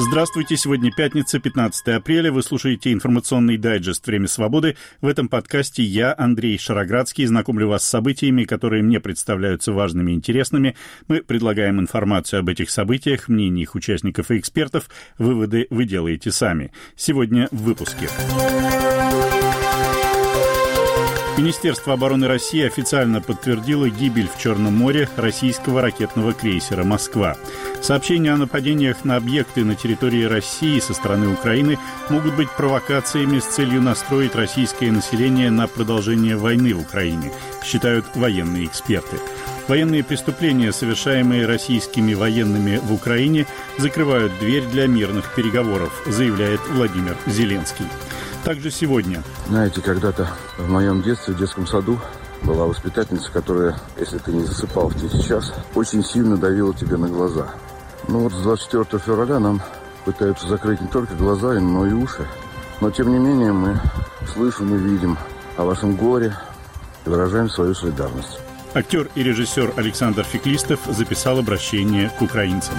Здравствуйте, сегодня пятница, 15 апреля. Вы слушаете информационный дайджест «Время свободы». В этом подкасте я, Андрей Шароградский, знакомлю вас с событиями, которые мне представляются важными и интересными. Мы предлагаем информацию об этих событиях, мнения их участников и экспертов. Выводы вы делаете сами. Сегодня в выпуске. Министерство обороны России официально подтвердило гибель в Черном море российского ракетного крейсера «Москва». Сообщения о нападениях на объекты на территории России со стороны Украины могут быть провокациями с целью настроить российское население на продолжение войны в Украине, считают военные эксперты. Военные преступления, совершаемые российскими военными в Украине, закрывают дверь для мирных переговоров, заявляет Владимир Зеленский. Также сегодня. Знаете, когда-то в моем детстве, в детском саду, была воспитательница, которая, если ты не засыпал в тихий час, очень сильно давила тебе на глаза. Ну вот с 24 февраля нам пытаются закрыть не только глаза, но и уши. Но тем не менее мы слышим и видим о вашем горе и выражаем свою солидарность. Актер и режиссер Александр Феклистов записал обращение к украинцам.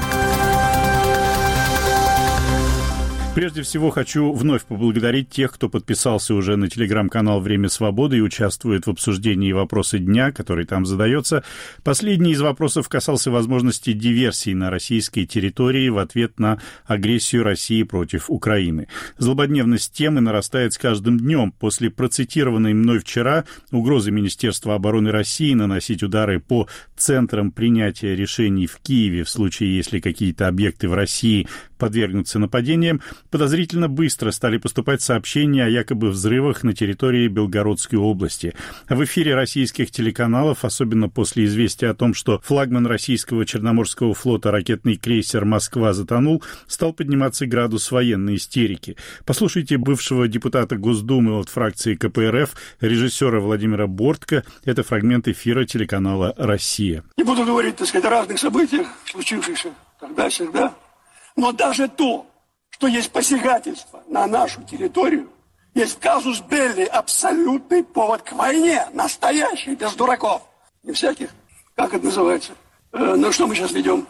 Прежде всего, хочу вновь поблагодарить тех, кто подписался уже на телеграм-канал «Время свободы» и участвует в обсуждении «Вопросы дня», который там задается. Последний из вопросов касался возможности диверсии на российской территории в ответ на агрессию России против Украины. Злободневность темы нарастает с каждым днем. После процитированной мной вчера угрозы Министерства обороны России наносить удары по центрам принятия решений в Киеве в случае, если какие-то объекты в России подвергнутся нападениям, подозрительно быстро стали поступать сообщения о якобы взрывах на территории Белгородской области. В эфире российских телеканалов, особенно после известия о том, что флагман российского Черноморского флота ракетный крейсер «Москва» затонул, стал подниматься градус военной истерики. Послушайте бывшего депутата Госдумы от фракции КПРФ, режиссера Владимира Бортко. Это фрагмент эфира телеканала «Россия». Не буду говорить, так сказать, о разных событиях, случившихся тогда-сюда. Но даже то, что есть посягательство на нашу территорию, есть казус белли, абсолютный повод к войне, настоящий, без дураков. Не всяких. Как это называется? Ну, что мы сейчас ведем?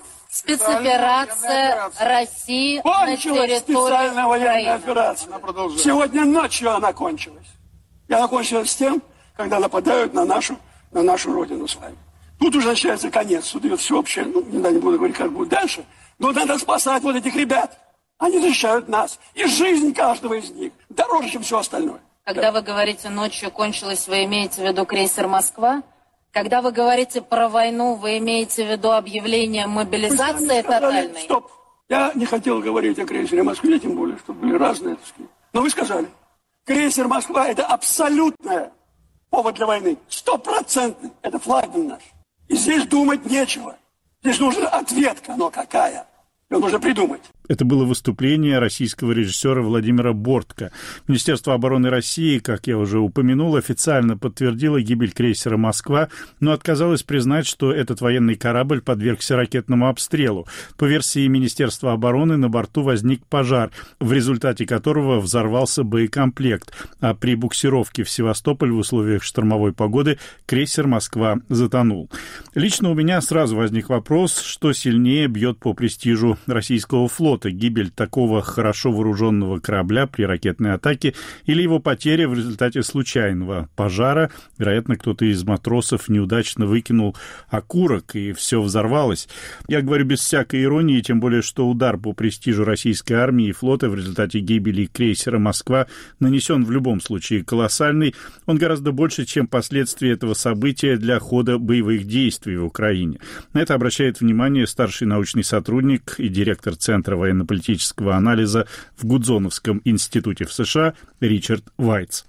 Спецоперация России на территории специальная военная операция. Сегодня ночью она кончилась. И она кончилась с тем, когда нападают на нашу родину с вами. Тут уже начинается конец. Тут идет всеобщее, не буду говорить, как будет дальше. Но надо спасать вот этих ребят. Они защищают нас. И жизнь каждого из них дороже, чем все остальное. Когда вы говорите «ночью кончилось», вы имеете в виду крейсер «Москва»? Когда вы говорите про войну, вы имеете в виду объявление мобилизации тотальной? Стоп. Я не хотел говорить о крейсере «Москве», тем более, чтобы были разные, так сказать. Но вы сказали. Крейсер «Москва» — это абсолютный повод для войны. 100%. Это флагман наш. И здесь думать нечего. Здесь нужна ответка. Но какая? Ее нужно придумать. Это было выступление российского режиссера Владимира Бортко. Министерство обороны России, как я уже упомянул, официально подтвердило гибель крейсера «Москва», но отказалось признать, что этот военный корабль подвергся ракетному обстрелу. По версии Министерства обороны, на борту возник пожар, в результате которого взорвался боекомплект, а при буксировке в Севастополь в условиях штормовой погоды крейсер «Москва» затонул. Лично у меня сразу возник вопрос, что сильнее бьет по престижу российского флота: гибель такого хорошо вооруженного корабля при ракетной атаке или его потеря в результате случайного пожара. Вероятно, кто-то из матросов неудачно выкинул окурок, и все взорвалось. Я говорю без всякой иронии, тем более, что удар по престижу российской армии и флота в результате гибели крейсера «Москва» нанесен в любом случае колоссальный. Он гораздо больше, чем последствия этого события для хода боевых действий в Украине. На это обращает внимание старший научный сотрудник и директор Центра военно-политического анализа в Гудзоновском институте в США Ричард Вайтс.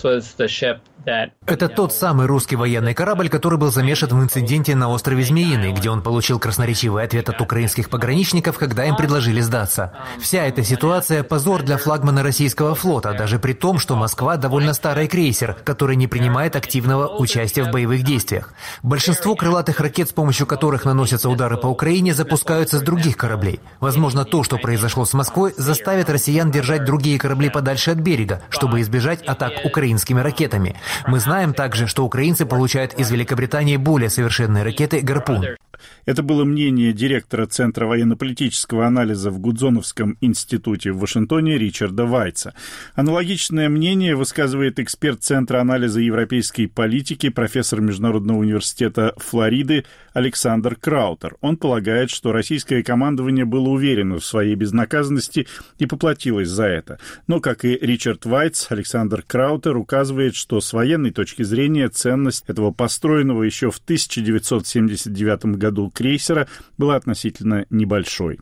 Это тот самый русский военный корабль, который был замешан в инциденте на острове Змеиный, где он получил красноречивый ответ от украинских пограничников, когда им предложили сдаться. Вся эта ситуация – позор для флагмана российского флота, даже при том, что «Москва» довольно старый крейсер, который не принимает активного участия в боевых действиях. Большинство крылатых ракет, с помощью которых наносятся удары по Украине, запускаются с других кораблей. Возможно, то, что произошло с Москвой, заставит россиян держать другие корабли подальше от берега, чтобы избежать атак украинскими ракетами. Мы знаем также, что украинцы получают из Великобритании более совершенные ракеты «Гарпун». Это было мнение директора Центра военно-политического анализа в Гудзоновском институте в Вашингтоне Ричарда Вайца. Аналогичное мнение высказывает эксперт Центра анализа европейской политики, профессор Международного университета Флориды Александр Краутер. Он полагает, что российское командование было уверено в своей безнаказанности и поплатилось за это. Но, как и Ричард Вайц, Александр Краутер указывает, что с военной точки зрения ценность этого построенного еще в 1979 году крейсера была относительно небольшой.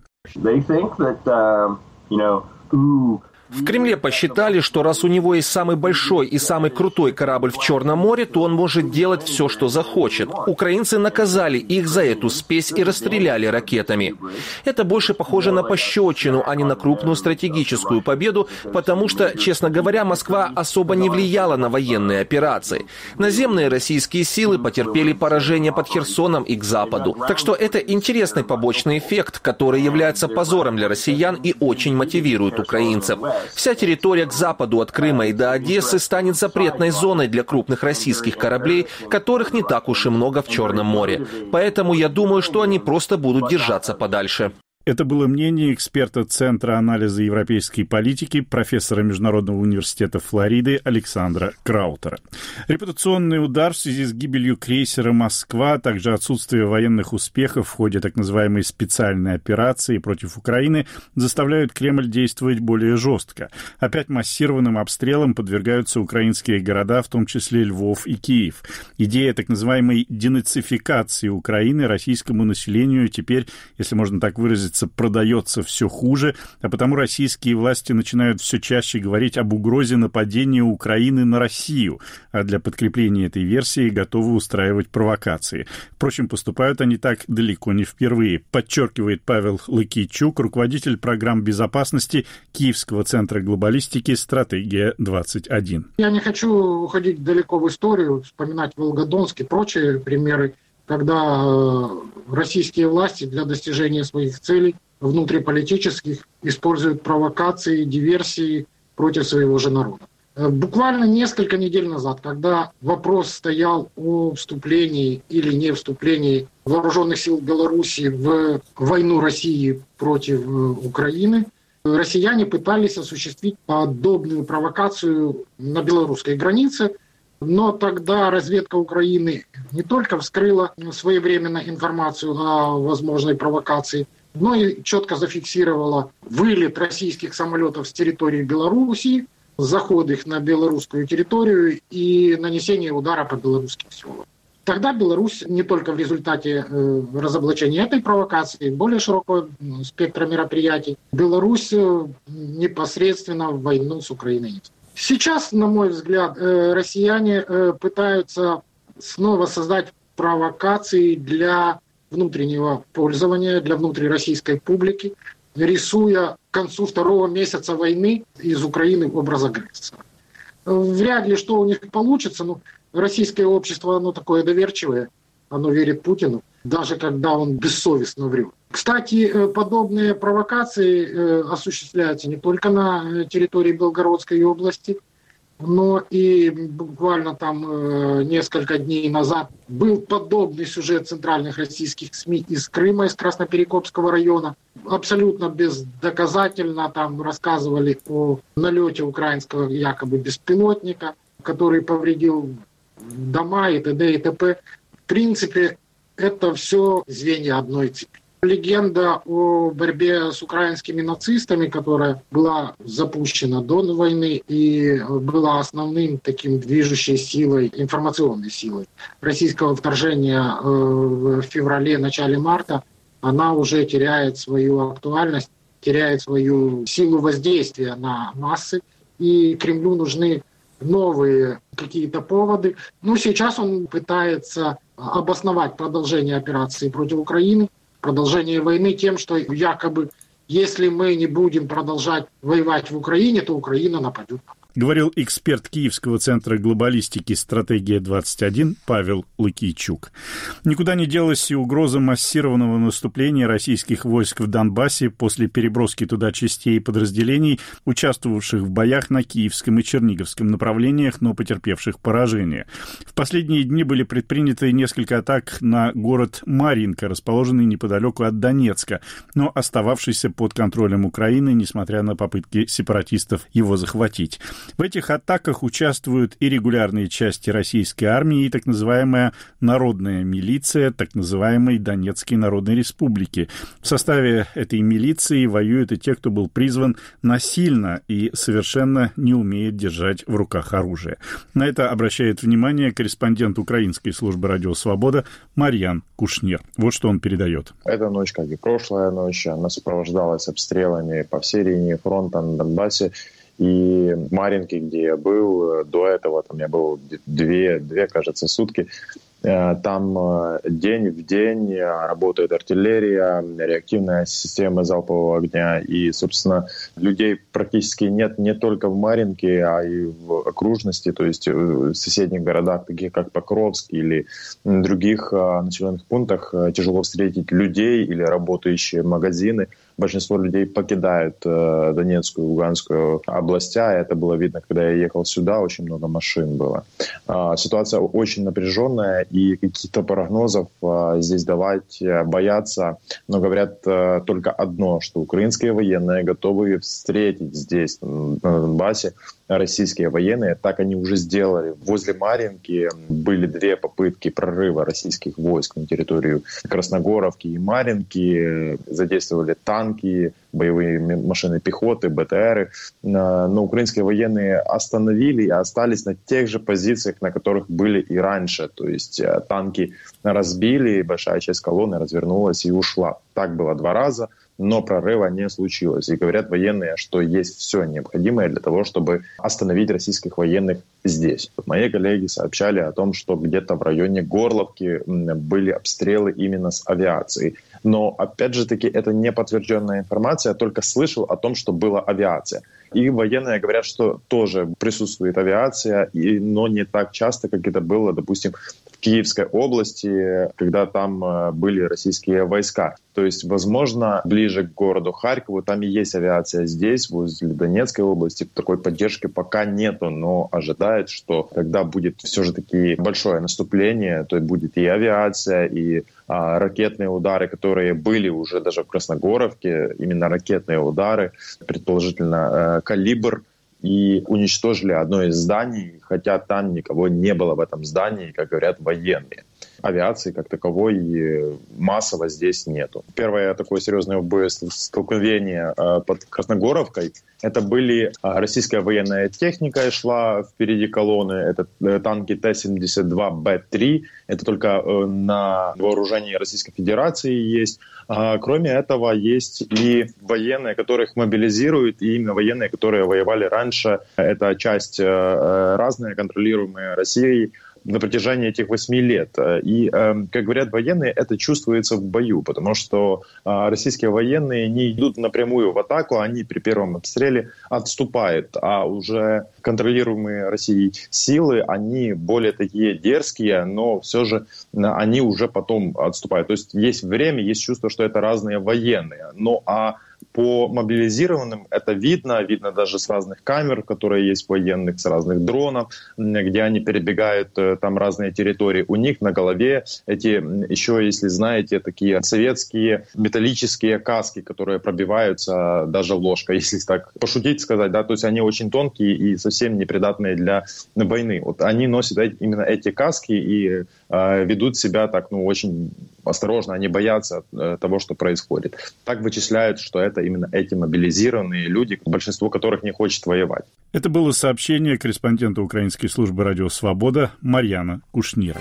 В Кремле посчитали, что раз у него есть самый большой и самый крутой корабль в Черном море, то он может делать все, что захочет. Украинцы наказали их за эту спесь и расстреляли ракетами. Это больше похоже на пощечину, а не на крупную стратегическую победу, потому что, честно говоря, Москва особо не влияла на военные операции. Наземные российские силы потерпели поражение под Херсоном и к западу. Так что это интересный побочный эффект, который является позором для россиян и очень мотивирует украинцев. Вся территория к западу от Крыма и до Одессы станет запретной зоной для крупных российских кораблей, которых не так уж и много в Черном море. Поэтому я думаю, что они просто будут держаться подальше. Это было мнение эксперта Центра анализа европейской политики, профессора Международного университета Флориды Александра Краутера. Репутационный удар в связи с гибелью крейсера «Москва», а также отсутствие военных успехов в ходе так называемой специальной операции против Украины заставляют Кремль действовать более жестко. Опять массированным обстрелам подвергаются украинские города, в том числе Львов и Киев. Идея так называемой денацификации Украины российскому населению теперь, если можно так выразиться, продается все хуже, а потому российские власти начинают все чаще говорить об угрозе нападения Украины на Россию, а для подкрепления этой версии готовы устраивать провокации. Впрочем, поступают они так далеко не впервые, подчеркивает Павел Лыкийчук, руководитель программ безопасности Киевского центра глобалистики «Стратегия-21». Я не хочу уходить далеко в историю, вспоминать Волгодонск и прочие примеры, когда российские власти для достижения своих целей внутриполитических используют провокации, диверсии против своего же народа. Буквально несколько недель назад, когда вопрос стоял о вступлении или не вступлении вооруженных сил Беларуси в войну России против Украины, россияне пытались осуществить подобную провокацию на белорусской границе. Но тогда разведка Украины не только вскрыла своевременно информацию о возможной провокации, но и четко зафиксировала вылет российских самолетов с территории Белоруссии, заход их на белорусскую территорию и нанесение удара по белорусским селам. Тогда Беларусь не только в результате разоблачения этой провокации, более широкого спектра мероприятий, Беларусь непосредственно в войну с Украиной. Сейчас, на мой взгляд, россияне пытаются снова создать провокации для внутреннего пользования, для внутрироссийской публики, рисуя к концу второго месяца войны из Украины образ агрессора. Вряд ли что у них получится, но российское общество, оно такое доверчивое, оно верит Путину, даже когда он бессовестно врет. Кстати, подобные провокации осуществляются не только на территории Белгородской области, но и буквально там несколько дней назад был подобный сюжет центральных российских СМИ из Крыма, из Красноперекопского района. Абсолютно бездоказательно там рассказывали о налете украинского якобы беспилотника, который повредил дома и т.д. и т.п. В принципе, это все звенья одной цепи. Легенда о борьбе с украинскими нацистами, которая была запущена до войны и была основным таким движущей силой, информационной силой российского вторжения в феврале, начале марта, она уже теряет свою актуальность, теряет свою силу воздействия на массы, и Кремлю нужны новые какие-то поводы. Но сейчас он пытается обосновать продолжение операции против Украины, продолжение войны тем, что якобы если мы не будем продолжать воевать в Украине, то Украина нападет на нас. говорил эксперт Киевского центра глобалистики «Стратегия-21» Павел Лукийчук. Никуда не делась и угроза массированного наступления российских войск в Донбассе после переброски туда частей и подразделений, участвовавших в боях на Киевском и Черниговском направлениях, но потерпевших поражение. В последние дни были предприняты несколько атак на город Марьинка, расположенный неподалеку от Донецка, но остававшийся под контролем Украины, несмотря на попытки сепаратистов его захватить. В этих атаках участвуют и регулярные части российской армии, и так называемая народная милиция так называемой Донецкой Народной Республики. В составе этой милиции воюют и те, кто был призван насильно и совершенно не умеет держать в руках оружие. На это обращает внимание корреспондент украинской службы «Радио Свобода» Марьян Кушнир. Вот что он передает. Эта ночь, как и прошлая ночь, она сопровождалась обстрелами по всей линии фронта на Донбассе. И в Марьинке, где я был, до этого там я был две, кажется, сутки. Там день в день работает артиллерия, реактивная система залпового огня. И, собственно, людей практически нет не только в Марьинке, а и в окружности, то есть в соседних городах, таких как Покровск или других населенных пунктах, тяжело встретить людей или работающие магазины. Большинство людей покидают Донецкую и Луганскую областя. Это было видно, когда я ехал сюда, очень много машин было. Ситуация очень напряженная, и каких-то прогнозов здесь давать боятся. Но говорят только одно, что украинские военные готовы встретить здесь, на Донбассе, российские военные. Так они уже сделали. Возле Марьинки были 2 попытки прорыва российских войск на территорию Красногоровки и Марьинки. Задействовали танки, боевые машины пехоты, БТРы. Но украинские военные остановили и остались на тех же позициях, на которых были и раньше. То есть танки разбили, большая часть колонны развернулась и ушла. Так было 2 раза. Но прорыва не случилось. И говорят военные, что есть все необходимое для того, чтобы остановить российских военных здесь. Мои коллеги сообщали о том, что где-то в районе Горловки были обстрелы именно с авиации. Но, опять же таки, это не подтвержденная информация, я только слышал о том, что была авиация. И военные говорят, что тоже присутствует авиация, но не так часто, как это было, допустим, в Киевской области, когда там были российские войска. То есть, возможно, ближе к городу Харькову, там и есть авиация. Здесь, возле Донецкой области, такой поддержки пока нету, но ожидают, что когда будет все же таки большое наступление, то будет и авиация, и ракетные удары, которые были уже даже в Красногоровке, именно ракетные удары, предположительно «Калибр», и уничтожили одно из зданий, хотя там никого не было в этом здании, как говорят военные. Авиации как таковой массово здесь нету. Первое такое серьезное столкновение под Красногоровкой — это были российская военная техника, шла впереди колонны, это танки Т-72Б3, это только на вооружении Российской Федерации есть. Кроме этого, есть и военные, которых мобилизируют, и именно военные, которые воевали раньше. Это часть разная, контролируемая Россией на протяжении этих 8 лет. И, как говорят военные, это чувствуется в бою, потому что российские военные не идут напрямую в атаку, они при первом обстреле отступают, а уже контролируемые Россией силы, они более такие дерзкие, но все же они уже потом отступают. То есть есть время, есть чувство, что это разные военные. Ну а по мобилизированным это видно даже с разных камер, которые есть военных, с разных дронов, где они перебегают там разные территории. У них на голове эти, еще, если знаете, такие советские металлические каски, которые пробиваются даже ложкой, если так пошутить сказать, да, то есть они очень тонкие и совсем непридатные для войны. Вот они носят именно эти каски и ведут себя так, очень осторожно, они боятся того, что происходит. Так вычисляют, что это именно эти мобилизированные люди, большинство которых не хочет воевать. Это было сообщение корреспондента украинской службы «Радио Свобода» Марьяна Кушнира.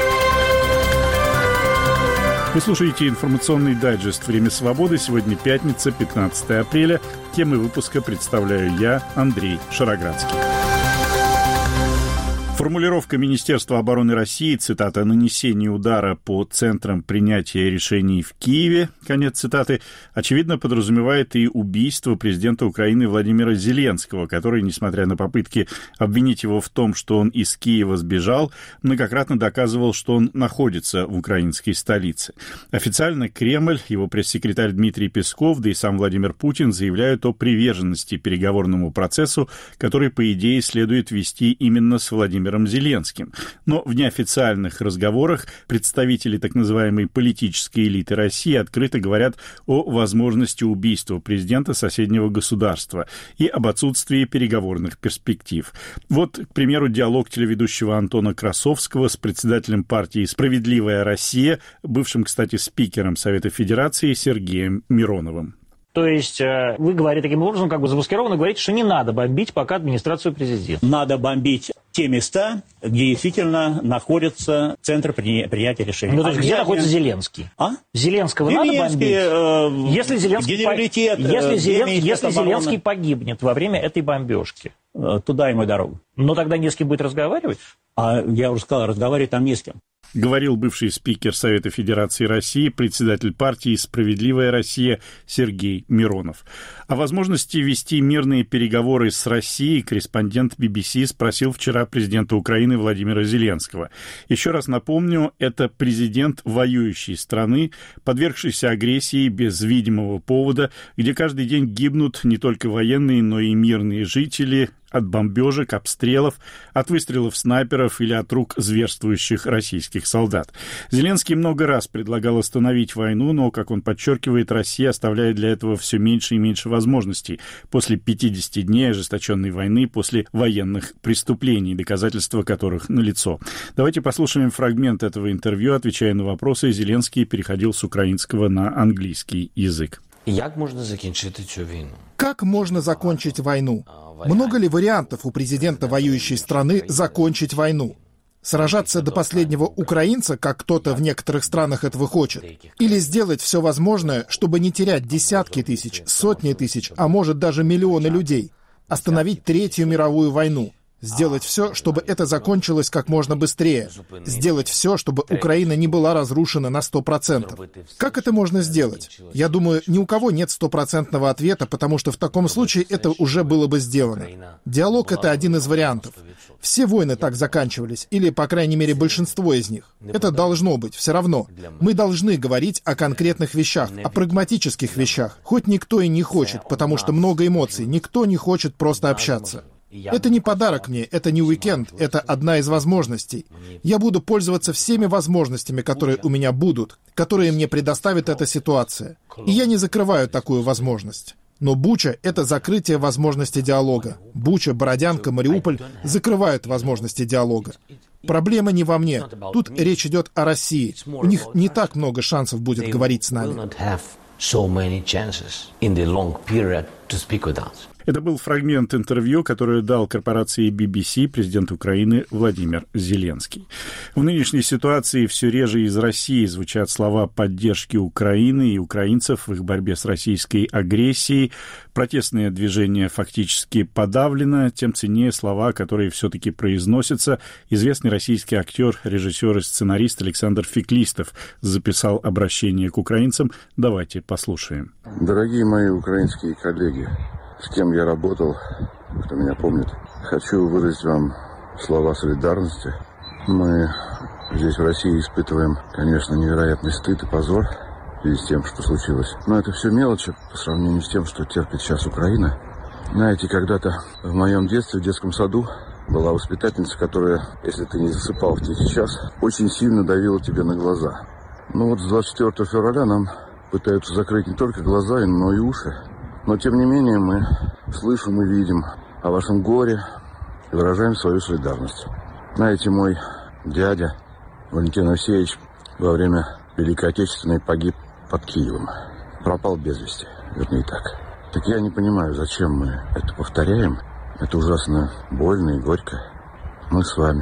Вы слушаете информационный дайджест «Время свободы». Сегодня пятница, 15 апреля. Темы выпуска представляю я, Андрей Шароградский. Формулировка Министерства обороны России, цитата, «о нанесении удара по центрам принятия решений в Киеве», конец цитаты, очевидно подразумевает и убийство президента Украины Владимира Зеленского, который, несмотря на попытки обвинить его в том, что он из Киева сбежал, многократно доказывал, что он находится в украинской столице. Официально Кремль, его пресс-секретарь Дмитрий Песков, да и сам Владимир Путин заявляют о приверженности переговорному процессу, который, по идее, следует вести именно с Владимиром Зеленским. Но в неофициальных разговорах представители так называемой политической элиты России открыто говорят о возможности убийства президента соседнего государства и об отсутствии переговорных перспектив. Вот, к примеру, диалог телеведущего Антона Красовского с председателем партии «Справедливая Россия», бывшим, кстати, спикером Совета Федерации Сергеем Мироновым. То есть вы говорите таким образом, как бы замаскированно говорите, что не надо бомбить пока администрацию президента. Надо бомбить те места, где действительно находится центр принятия решений. Ну, то есть где находится Зеленский? Зеленского надо бомбить? Если Зеленский погибнет во время этой бомбежки. Туда ему дорогу. Но тогда не с кем будет разговаривать? Я уже сказал, разговаривать там не с кем. Говорил бывший спикер Совета Федерации России, председатель партии «Справедливая Россия» Сергей Миронов. О возможности вести мирные переговоры с Россией корреспондент BBC спросил вчера президента Украины Владимира Зеленского. Еще раз напомню, это президент воюющей страны, подвергшийся агрессии без видимого повода, где каждый день гибнут не только военные, но и мирные жители, от бомбежек, обстрелов, от выстрелов снайперов или от рук зверствующих российских солдат. Зеленский много раз предлагал остановить войну, но, как он подчеркивает, Россия оставляет для этого все меньше и меньше возможностей после 50 дней ожесточенной войны, после военных преступлений, доказательства которых налицо. Давайте послушаем фрагмент этого интервью. Отвечая на вопросы, Зеленский переходил с украинского на английский язык. Как можно закончить войну? Много ли вариантов у президента воюющей страны закончить войну? Сражаться до последнего украинца, как кто-то в некоторых странах этого хочет? Или сделать все возможное, чтобы не терять десятки тысяч, сотни тысяч, а может даже миллионы людей? Остановить Третью мировую войну? Сделать все, чтобы это закончилось как можно быстрее. Сделать все, чтобы Украина не была разрушена на 100%. Как это можно сделать? Я думаю, ни у кого нет стопроцентного ответа, потому что в таком случае это уже было бы сделано. Диалог — это один из вариантов. Все войны так заканчивались, или, по крайней мере, большинство из них. Это должно быть, все равно. Мы должны говорить о конкретных вещах, о прагматических вещах. Хоть никто и не хочет, потому что много эмоций, никто не хочет просто общаться. Это не подарок мне, это не уикенд, это одна из возможностей. Я буду пользоваться всеми возможностями, которые у меня будут, которые мне предоставит эта ситуация. И я не закрываю такую возможность. Но Буча — это закрытие возможности диалога. Буча, Бородянка, Мариуполь закрывают возможности диалога. Проблема не во мне. Тут речь идет о России. У них не так много шансов будет говорить с нами. Это был фрагмент интервью, которое дал корпорации BBC президент Украины Владимир Зеленский. В нынешней ситуации все реже из России звучат слова поддержки Украины и украинцев в их борьбе с российской агрессией. Протестное движение фактически подавлено, тем ценнее слова, которые все-таки произносятся. Известный российский актер, режиссер и сценарист Александр Феклистов записал обращение к украинцам. Давайте послушаем. Дорогие мои украинские коллеги, с кем я работал, кто меня помнит, хочу выразить вам слова солидарности. Мы здесь в России испытываем, конечно, невероятный стыд и позор в связи с тем, что случилось. Но это все мелочи по сравнению с тем, что терпит сейчас Украина. Знаете, когда-то в моем детстве, в детском саду, была воспитательница, которая, если ты не засыпал в тихий час, очень сильно давила тебе на глаза. Ну вот с 24 февраля нам пытаются закрыть не только глаза, но и уши. Но, тем не менее, мы слышим и видим о вашем горе и выражаем свою солидарность. Знаете, мой дядя Валентин Алексеевич во время Великой Отечественной погиб под Киевом. Пропал без вести, вернее так. Так я не понимаю, зачем мы это повторяем. Это ужасно больно и горько. Мы с вами.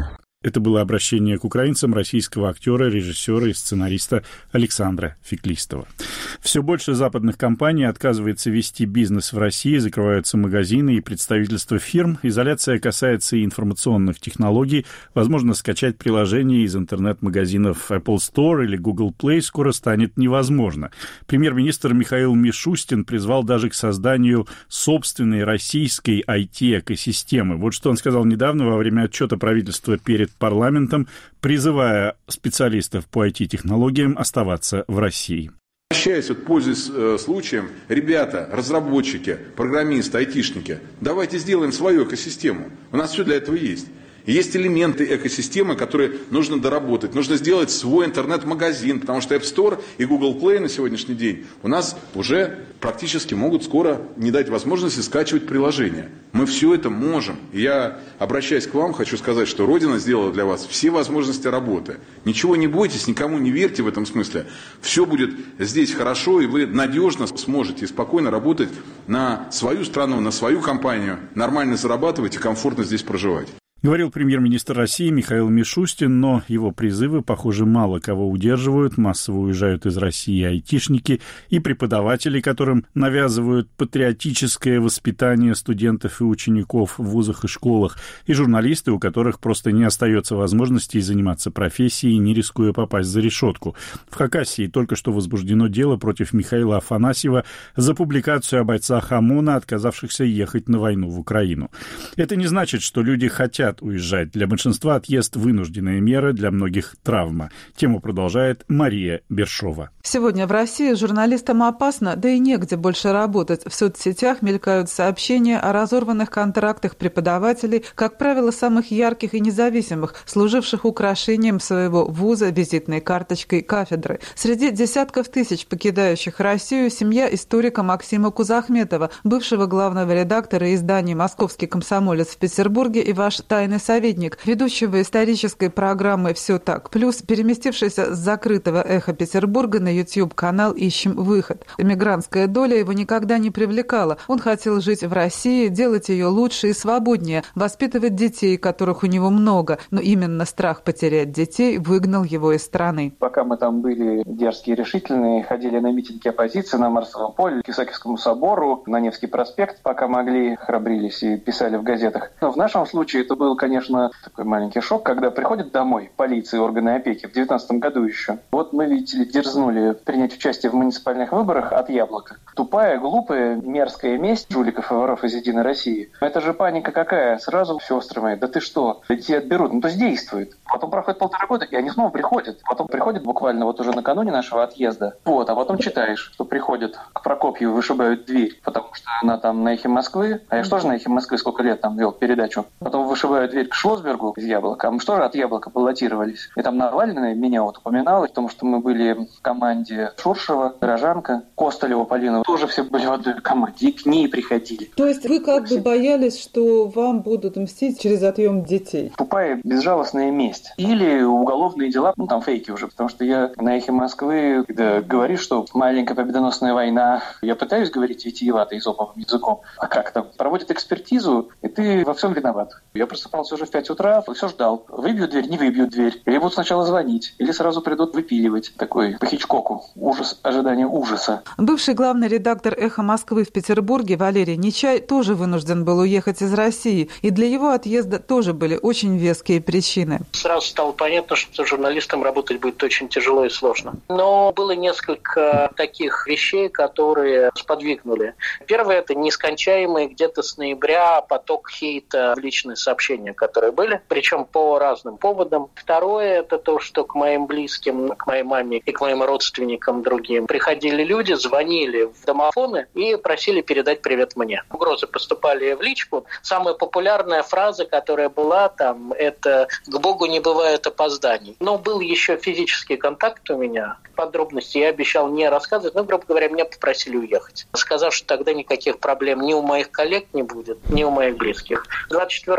Это было обращение к украинцам российского актера, режиссера и сценариста Александра Феклистова. Все больше западных компаний отказывается вести бизнес в России, закрываются магазины и представительства фирм. Изоляция касается и информационных технологий. Возможно, скачать приложение из интернет-магазинов Apple Store или Google Play скоро станет невозможно. Премьер-министр Михаил Мишустин призвал даже к созданию собственной российской IT-экосистемы. Вот что он сказал недавно во время отчета правительства перед парламентом, призывая специалистов по IT-технологиям оставаться в России. Обращаясь, пользуясь случаем, ребята, разработчики, программисты, айтишники, давайте сделаем свою экосистему. У нас все для этого есть. И есть элементы экосистемы, которые нужно доработать. Нужно сделать свой интернет-магазин, потому что App Store и Google Play на сегодняшний день у нас уже практически могут скоро не дать возможности скачивать приложения. Мы все это можем. И я, обращаясь к вам, хочу сказать, что Родина сделала для вас все возможности работы. Ничего не бойтесь, никому не верьте в этом смысле. Все будет здесь хорошо, и вы надежно сможете и спокойно работать на свою страну, на свою компанию, нормально зарабатывать и комфортно здесь проживать. Говорил премьер-министр России Михаил Мишустин, но его призывы, похоже, мало кого удерживают. Массово уезжают из России айтишники и преподаватели, которым навязывают патриотическое воспитание студентов и учеников в вузах и школах, и журналисты, у которых просто не остается возможности заниматься профессией, не рискуя попасть за решетку. В Хакасии только что возбуждено дело против Михаила Афанасьева за публикацию о бойцах ОМОНа, отказавшихся ехать на войну в Украину. Это не значит, что люди хотят уезжать. Для большинства отъезд — вынужденная мера, для многих — травма. Тему продолжает Мария Бершова. Сегодня в России журналистам опасно, да и негде больше работать. В соцсетях мелькают сообщения о разорванных контрактах преподавателей, как правило, самых ярких и независимых, служивших украшением своего вуза, визитной карточкой кафедры. Среди десятков тысяч покидающих Россию семья историка Максима Кузахметова, бывшего главного редактора издания «Московский комсомолец» в Петербурге и ваш тайный советник, ведущего исторической программы «Все так плюс», переместившийся с закрытого «Эхо Петербурга» на YouTube-канал «Ищем выход». Эмигрантская доля его никогда не привлекала. Он хотел жить в России, делать ее лучше и свободнее, воспитывать детей, которых у него много, но именно страх потерять детей выгнал его из страны. Пока мы там были дерзкие и решительные, ходили на митинги оппозиции на Марсовом поле, к Исаакиевскому собору, на Невский проспект, пока могли, храбрились и писали в газетах. Но в нашем случае это был, конечно, такой маленький шок, когда приходят домой полиция и органы опеки в 2019 году еще. Вот мы, видите ли, дерзнули принять участие в муниципальных выборах от яблока. Тупая, глупая, мерзкая месть жуликов и воров из «Единой России». Это же паника какая. Сразу, сестры мои, да ты что? Детей отберут. Ну, то есть действует. Потом проходит 1,5 года, и они снова приходят. Потом приходят буквально вот уже накануне нашего отъезда. Вот, а потом читаешь, что приходят к Прокопьеву, вышибают дверь, потому что она там на «Эхе Москвы». А я что же на «Эхе Москвы» сколько лет там вел передачу. Потом вышибают дверь к Шлосбергу из «Яблока». А мы что же от «Яблока» баллотировались? И там Навальный меня вот упоминал, потому что мы были в команде Шуршева, Горожанка, Костолева, Полина. Тоже все были в одной команде, и к ней приходили. То есть вы как бы боялись, что вам будут мстить через отъем детей? Тупая, безжалостная месть. Или уголовные дела, ну там фейки уже, потому что я на «Эхе Москвы», когда говоришь, что маленькая победоносная война, я пытаюсь говорить витиевато изоповым языком, а как там? Проводят экспертизу, и ты во всем виноват. Я просыпался уже в 5 утра, и все ждал. Выбьют дверь, не выбьют дверь. Или будут сначала звонить, или сразу придут выпиливать. Такой по Хичкоку. Ужас, ожидание ужаса. Бывший главный редактор «Эхо Москвы» в Петербурге Валерий Нечай тоже вынужден был уехать из России. И для его отъезда тоже были очень веские причины. Сразу стало понятно, что журналистам работать будет очень тяжело и сложно. Но было несколько таких вещей, которые сподвигнули. Первое – это нескончаемый где-то с ноября поток хейта в личные сообщения, которые были, причем по разным поводам. Второе – это то, что к моим близким, к моей маме и к моим родственникам другим приходили люди, звонили в домофоны и просили передать привет мне. Угрозы поступали в личку. Самая популярная фраза, которая была там, это «к Богу не бывает опозданий». Но был еще физический контакт у меня. Подробности я обещал не рассказывать, но, грубо говоря, меня попросили уехать, сказав, что тогда никаких проблем ни у моих коллег не будет, ни у моих близких. 24-го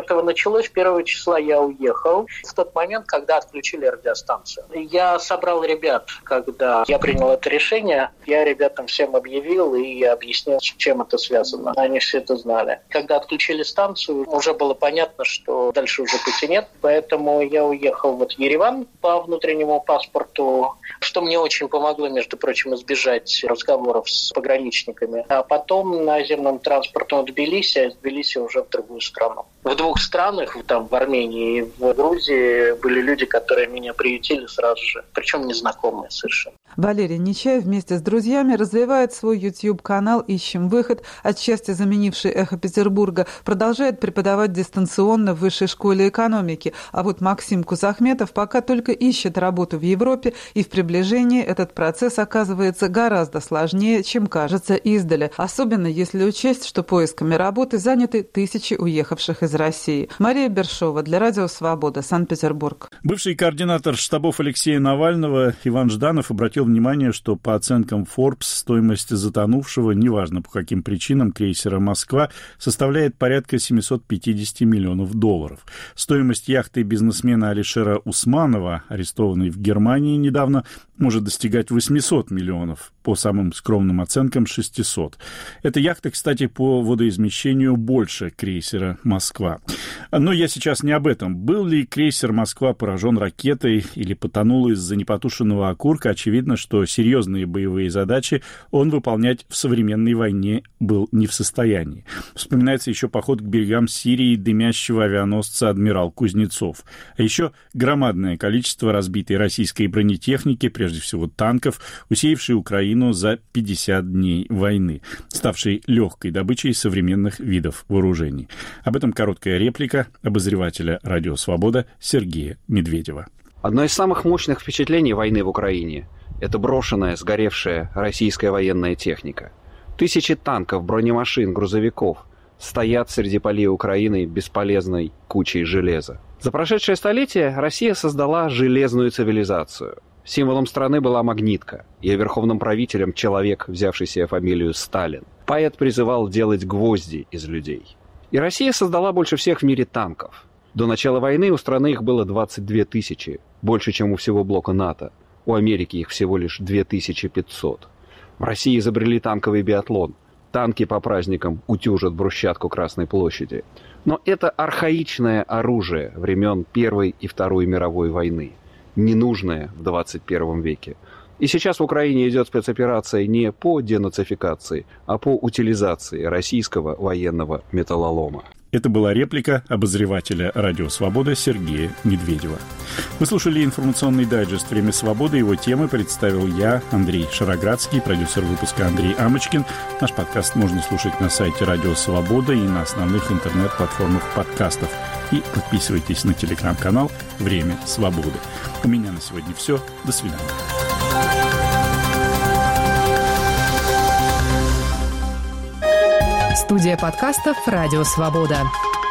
началось 1 числа, я уехал в тот момент, когда отключили радиостанцию. Я собрал ребят, когда я принял это решение, я ребятам всем объявил и объяснил, с чем это связано. Они все это знали. Когда отключили станцию, уже было понятно, что дальше уже пути нет, поэтому я уехал в Ереван по внутреннему паспорту, что мне очень помогло, между прочим, избежать разговоров с пограничниками. А потом наземным транспортом в Тбилиси, а из Тбилиси уже в другую страну. В 2 странах, там, в Армении и в Грузии, были люди, которые меня приютили сразу же, причем незнакомые совершенно. Валерий Нечаев вместе с друзьями развивает свой YouTube-канал «Ищем выход», отчасти заменивший «Эхо Петербурга», продолжает преподавать дистанционно в Высшей школе экономики. А вот Максим Кузахметов пока только ищет работу в Европе, и в приближении этот процесс оказывается гораздо сложнее, чем кажется издали. Особенно если учесть, что поисками работы заняты тысячи уехавших из России. Мария Бершова для Радио Свобода, Санкт-Петербург. Бывший координатор штабов Алексея Навального Иван Жданов обратил внимание, что по оценкам Forbes стоимость затонувшего, неважно по каким причинам, крейсера «Москва» составляет порядка $750 миллионов. Стоимость яхты бизнесмена Алишера Усманова, арестованной в Германии недавно, может достигать 800 миллионов, по самым скромным оценкам 600. Эта яхта, кстати, по водоизмещению больше крейсера «Москва». Но я сейчас не об этом. Был ли крейсер «Москва» поражен ракетой или потонул из-за непотушенного окурка? Очевидно, что серьезные боевые задачи он выполнять в современной войне был не в состоянии. Вспоминается еще поход к берегам Сирии дымящего авианосца «Адмирал Кузнецов». А еще громадное количество разбитой российской бронетехники, прежде всего танков, усеявшей Украину за 50 дней войны, ставшей легкой добычей современных видов вооружений. Об этом короткая реплика обозревателя «Радио Свобода» Сергея Медведева. Одно из самых мощных впечатлений войны в Украине – это брошенная, сгоревшая российская военная техника. Тысячи танков, бронемашин, грузовиков стоят среди полей Украины бесполезной кучей железа. За прошедшее столетие Россия создала железную цивилизацию. Символом страны была магнитка, ее верховным правителем человек, взявший себе фамилию Сталин. Поэт призывал делать гвозди из людей. И Россия создала больше всех в мире танков. До начала войны у страны их было 22 тысячи, больше, чем у всего блока НАТО. У Америки их всего лишь 2500. В России изобрели танковый биатлон. Танки по праздникам утюжат брусчатку Красной площади. Но это архаичное оружие времен Первой и Второй мировой войны, ненужное в 21 веке. И сейчас в Украине идет спецоперация не по денацификации, а по утилизации российского военного металлолома. Это была реплика обозревателя «Радио Свобода» Сергея Медведева. Вы слушали информационный дайджест «Время свободы». Его темы представил я, Андрей Шароградский, продюсер выпуска Андрей Амочкин. Наш подкаст можно слушать на сайте «Радио Свобода» и на основных интернет-платформах подкастов. И подписывайтесь на телеграм-канал «Время свободы». У меня на сегодня все. До свидания. Студия подкастов «Радио Свобода».